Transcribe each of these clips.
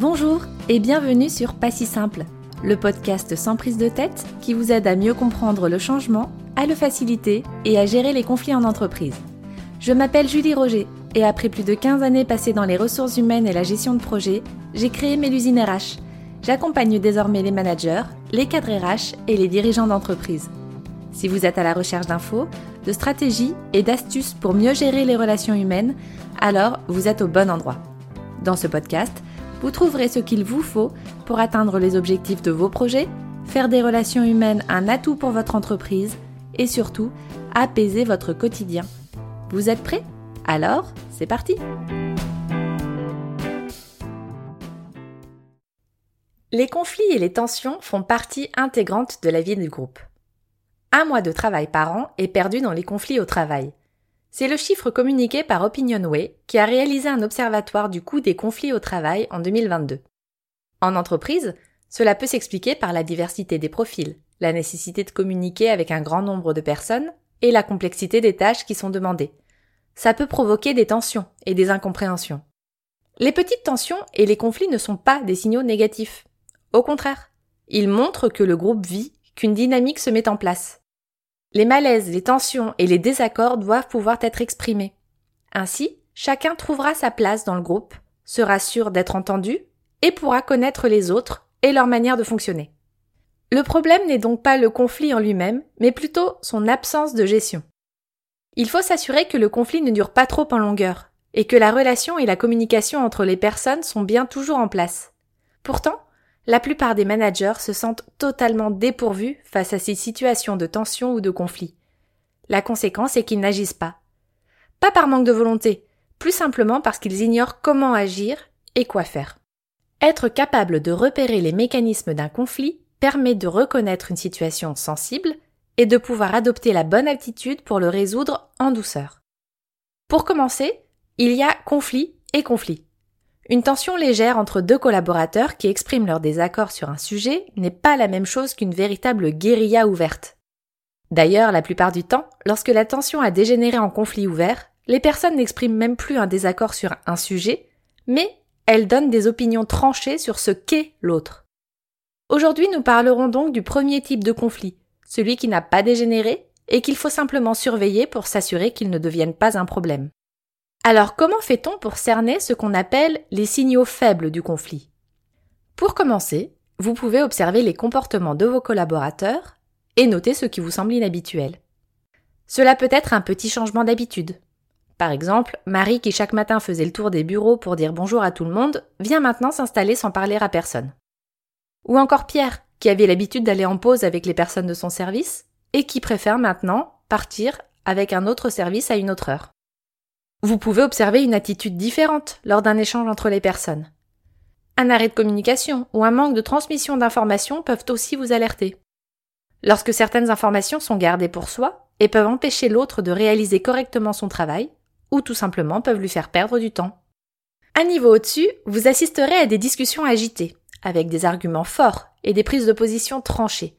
Bonjour et bienvenue sur Pas si simple, le podcast sans prise de tête qui vous aide à mieux comprendre le changement, à le faciliter et à gérer les conflits en entreprise. Je m'appelle Julie Roger et après plus de 15 années passées dans les ressources humaines et la gestion de projet, j'ai créé Mélusine RH. J'accompagne désormais les managers, les cadres RH et les dirigeants d'entreprise. Si vous êtes à la recherche d'infos, de stratégies et d'astuces pour mieux gérer les relations humaines, alors vous êtes au bon endroit. Dans ce podcast, vous trouverez ce qu'il vous faut pour atteindre les objectifs de vos projets, faire des relations humaines un atout pour votre entreprise et surtout, apaiser votre quotidien. Vous êtes prêts ? Alors, c'est parti ! Les conflits et les tensions font partie intégrante de la vie du groupe. 1 mois de travail par an est perdu dans les conflits au travail. C'est le chiffre communiqué par Opinionway qui a réalisé un observatoire du coût des conflits au travail en 2022. En entreprise, cela peut s'expliquer par la diversité des profils, la nécessité de communiquer avec un grand nombre de personnes et la complexité des tâches qui sont demandées. Ça peut provoquer des tensions et des incompréhensions. Les petites tensions et les conflits ne sont pas des signaux négatifs. Au contraire, ils montrent que le groupe vit, qu'une dynamique se met en place. Les malaises, les tensions et les désaccords doivent pouvoir être exprimés. Ainsi, chacun trouvera sa place dans le groupe, sera sûr d'être entendu et pourra connaître les autres et leur manière de fonctionner. Le problème n'est donc pas le conflit en lui-même, mais plutôt son absence de gestion. Il faut s'assurer que le conflit ne dure pas trop en longueur et que la relation et la communication entre les personnes sont bien toujours en place. Pourtant, la plupart des managers se sentent totalement dépourvus face à ces situations de tension ou de conflit. La conséquence est qu'ils n'agissent pas. Pas par manque de volonté, plus simplement parce qu'ils ignorent comment agir et quoi faire. Être capable de repérer les mécanismes d'un conflit permet de reconnaître une situation sensible et de pouvoir adopter la bonne attitude pour le résoudre en douceur. Pour commencer, il y a conflit et conflit. Une tension légère entre 2 collaborateurs qui expriment leur désaccord sur un sujet n'est pas la même chose qu'une véritable guérilla ouverte. D'ailleurs, la plupart du temps, lorsque la tension a dégénéré en conflit ouvert, les personnes n'expriment même plus un désaccord sur un sujet, mais elles donnent des opinions tranchées sur ce qu'est l'autre. Aujourd'hui, nous parlerons donc du premier type de conflit, celui qui n'a pas dégénéré et qu'il faut simplement surveiller pour s'assurer qu'il ne devienne pas un problème. Alors, comment fait-on pour cerner ce qu'on appelle les signaux faibles du conflit ? Pour commencer, vous pouvez observer les comportements de vos collaborateurs et noter ce qui vous semble inhabituel. Cela peut être un petit changement d'habitude. Par exemple, Marie qui chaque matin faisait le tour des bureaux pour dire bonjour à tout le monde, vient maintenant s'installer sans parler à personne. Ou encore Pierre, qui avait l'habitude d'aller en pause avec les personnes de son service et qui préfère maintenant partir avec un autre service à une autre heure. Vous pouvez observer une attitude différente lors d'un échange entre les personnes. Un arrêt de communication ou un manque de transmission d'informations peuvent aussi vous alerter. Lorsque certaines informations sont gardées pour soi et peuvent empêcher l'autre de réaliser correctement son travail, ou tout simplement peuvent lui faire perdre du temps. Un niveau au-dessus, vous assisterez à des discussions agitées, avec des arguments forts et des prises de position tranchées.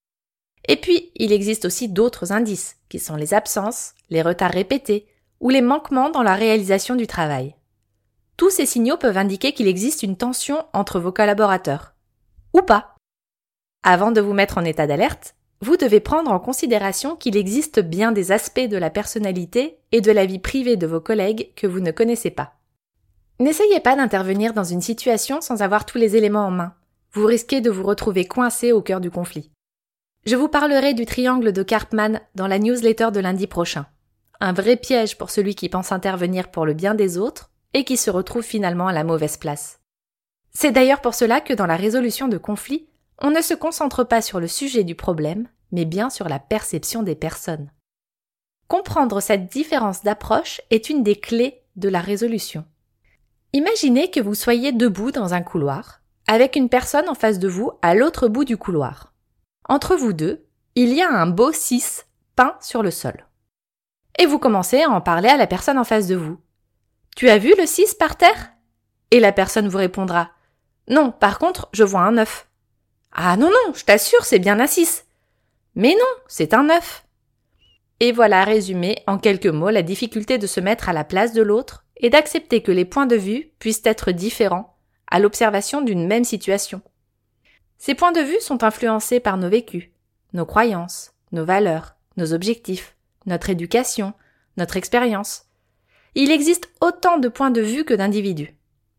Et puis, il existe aussi d'autres indices, qui sont les absences, les retards répétés, ou les manquements dans la réalisation du travail. Tous ces signaux peuvent indiquer qu'il existe une tension entre vos collaborateurs. Ou pas. Avant de vous mettre en état d'alerte, vous devez prendre en considération qu'il existe bien des aspects de la personnalité et de la vie privée de vos collègues que vous ne connaissez pas. N'essayez pas d'intervenir dans une situation sans avoir tous les éléments en main. Vous risquez de vous retrouver coincé au cœur du conflit. Je vous parlerai du triangle de Karpman dans la newsletter de lundi prochain. Un vrai piège pour celui qui pense intervenir pour le bien des autres et qui se retrouve finalement à la mauvaise place. C'est d'ailleurs pour cela que dans la résolution de conflits, on ne se concentre pas sur le sujet du problème, mais bien sur la perception des personnes. Comprendre cette différence d'approche est une des clés de la résolution. Imaginez que vous soyez debout dans un couloir, avec une personne en face de vous à l'autre bout du couloir. Entre vous deux, il y a un beau 6 peint sur le sol. Et vous commencez à en parler à la personne en face de vous. « Tu as vu le 6 par terre ?» Et la personne vous répondra « Non, par contre, je vois un 9. »« Ah non, je t'assure, c'est bien un 6. »« Mais non, c'est un 9. » Et voilà résumé en quelques mots la difficulté de se mettre à la place de l'autre et d'accepter que les points de vue puissent être différents à l'observation d'une même situation. Ces points de vue sont influencés par nos vécus, nos croyances, nos valeurs, nos objectifs, notre éducation, notre expérience. Il existe autant de points de vue que d'individus.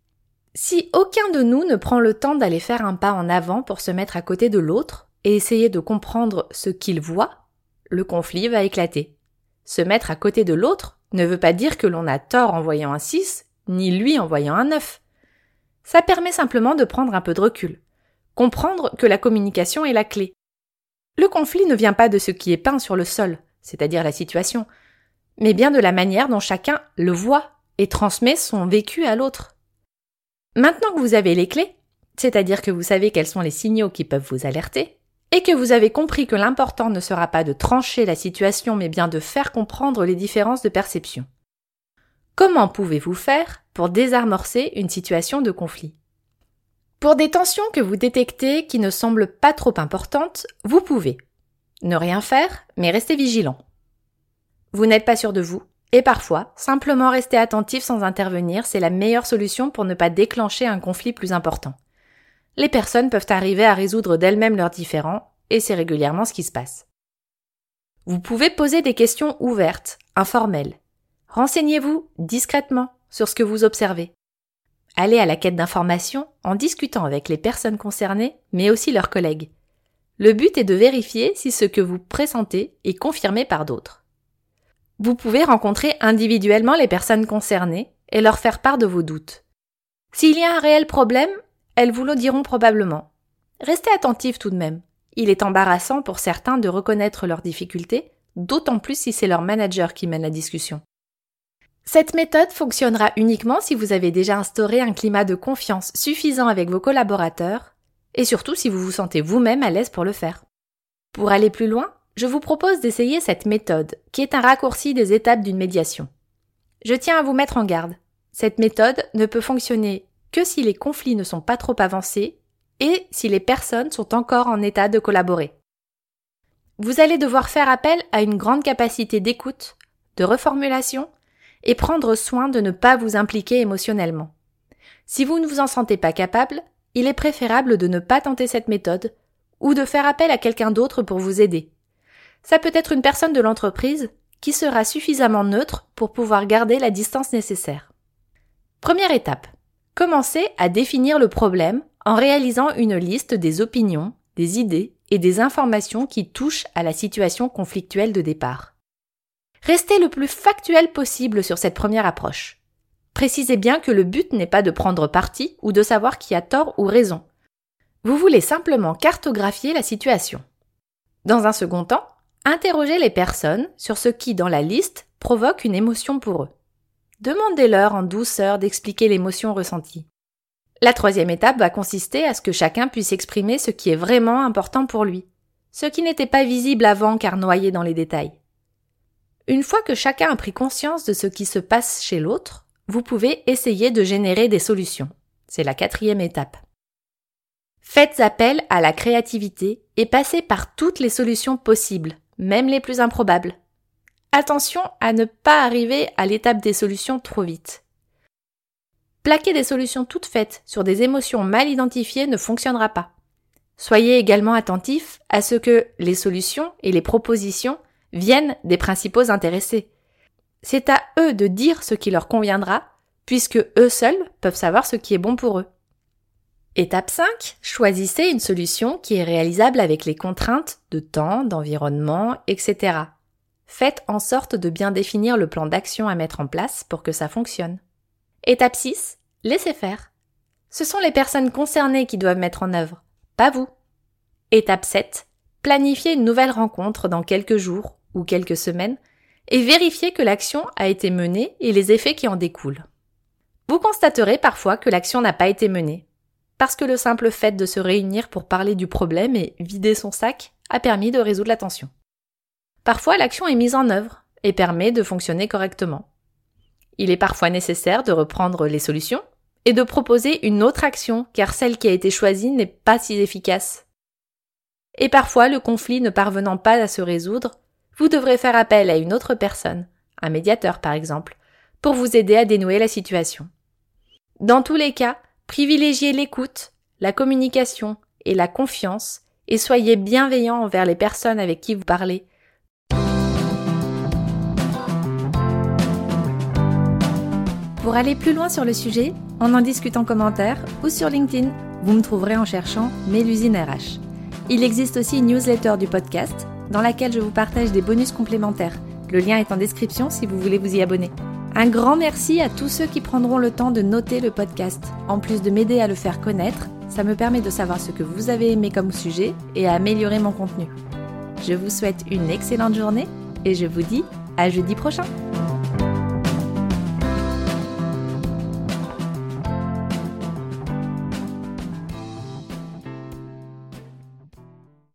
Si aucun de nous ne prend le temps d'aller faire un pas en avant pour se mettre à côté de l'autre et essayer de comprendre ce qu'il voit, le conflit va éclater. Se mettre à côté de l'autre ne veut pas dire que l'on a tort en voyant un 6, ni lui en voyant un 9. Ça permet simplement de prendre un peu de recul. Comprendre que la communication est la clé. Le conflit ne vient pas de ce qui est peint sur le sol, c'est-à-dire la situation, mais bien de la manière dont chacun le voit et transmet son vécu à l'autre. Maintenant que vous avez les clés, c'est-à-dire que vous savez quels sont les signaux qui peuvent vous alerter, et que vous avez compris que l'important ne sera pas de trancher la situation mais bien de faire comprendre les différences de perception. Comment pouvez-vous faire pour désamorcer une situation de conflit ? Pour des tensions que vous détectez qui ne semblent pas trop importantes, vous pouvez ne rien faire, mais rester vigilant. Vous n'êtes pas sûr de vous, et parfois, simplement rester attentif sans intervenir, c'est la meilleure solution pour ne pas déclencher un conflit plus important. Les personnes peuvent arriver à résoudre d'elles-mêmes leurs différends, et c'est régulièrement ce qui se passe. Vous pouvez poser des questions ouvertes, informelles. Renseignez-vous discrètement sur ce que vous observez. Allez à la quête d'informations en discutant avec les personnes concernées, mais aussi leurs collègues. Le but est de vérifier si ce que vous pressentez est confirmé par d'autres. Vous pouvez rencontrer individuellement les personnes concernées et leur faire part de vos doutes. S'il y a un réel problème, elles vous le diront probablement. Restez attentif tout de même. Il est embarrassant pour certains de reconnaître leurs difficultés, d'autant plus si c'est leur manager qui mène la discussion. Cette méthode fonctionnera uniquement si vous avez déjà instauré un climat de confiance suffisant avec vos collaborateurs et surtout si vous vous sentez vous-même à l'aise pour le faire. Pour aller plus loin, je vous propose d'essayer cette méthode qui est un raccourci des étapes d'une médiation. Je tiens à vous mettre en garde. Cette méthode ne peut fonctionner que si les conflits ne sont pas trop avancés et si les personnes sont encore en état de collaborer. Vous allez devoir faire appel à une grande capacité d'écoute, de reformulation et prendre soin de ne pas vous impliquer émotionnellement. Si vous ne vous en sentez pas capable, il est préférable de ne pas tenter cette méthode ou de faire appel à quelqu'un d'autre pour vous aider. Ça peut être une personne de l'entreprise qui sera suffisamment neutre pour pouvoir garder la distance nécessaire. Première étape. Commencez à définir le problème en réalisant une liste des opinions, des idées et des informations qui touchent à la situation conflictuelle de départ. Restez le plus factuel possible sur cette première approche. Précisez bien que le but n'est pas de prendre parti ou de savoir qui a tort ou raison. Vous voulez simplement cartographier la situation. Dans un second temps, interrogez les personnes sur ce qui, dans la liste, provoque une émotion pour eux. Demandez-leur en douceur d'expliquer l'émotion ressentie. La troisième étape va consister à ce que chacun puisse exprimer ce qui est vraiment important pour lui, ce qui n'était pas visible avant car noyé dans les détails. Une fois que chacun a pris conscience de ce qui se passe chez l'autre, vous pouvez essayer de générer des solutions. C'est la quatrième étape. Faites appel à la créativité et passez par toutes les solutions possibles, même les plus improbables. Attention à ne pas arriver à l'étape des solutions trop vite. Plaquer des solutions toutes faites sur des émotions mal identifiées ne fonctionnera pas. Soyez également attentifs à ce que les solutions et les propositions viennent des principaux intéressés. C'est à eux de dire ce qui leur conviendra, puisque eux seuls peuvent savoir ce qui est bon pour eux. Étape 5. Choisissez une solution qui est réalisable avec les contraintes de temps, d'environnement, etc. Faites en sorte de bien définir le plan d'action à mettre en place pour que ça fonctionne. Étape 6. Laissez faire. Ce sont les personnes concernées qui doivent mettre en œuvre, pas vous. Étape 7. Planifiez une nouvelle rencontre dans quelques jours ou quelques semaines et vérifiez que l'action a été menée et les effets qui en découlent. Vous constaterez parfois que l'action n'a pas été menée, parce que le simple fait de se réunir pour parler du problème et vider son sac a permis de résoudre la tension. Parfois, l'action est mise en œuvre et permet de fonctionner correctement. Il est parfois nécessaire de reprendre les solutions et de proposer une autre action car celle qui a été choisie n'est pas si efficace. Et parfois, le conflit ne parvenant pas à se résoudre, vous devrez faire appel à une autre personne, un médiateur par exemple, pour vous aider à dénouer la situation. Dans tous les cas, Privilégiez l'écoute, la communication et la confiance et soyez bienveillant envers les personnes avec qui vous parlez. Pour aller plus loin sur le sujet, on en discute en commentaire ou sur LinkedIn. Vous me trouverez en cherchant Mélusine RH. Il existe aussi une newsletter du podcast dans laquelle je vous partage des bonus complémentaires. Le lien est en description si vous voulez vous y abonner. Un grand merci à tous ceux qui prendront le temps de noter le podcast. En plus de m'aider à le faire connaître, ça me permet de savoir ce que vous avez aimé comme sujet et à améliorer mon contenu. Je vous souhaite une excellente journée et je vous dis à jeudi prochain.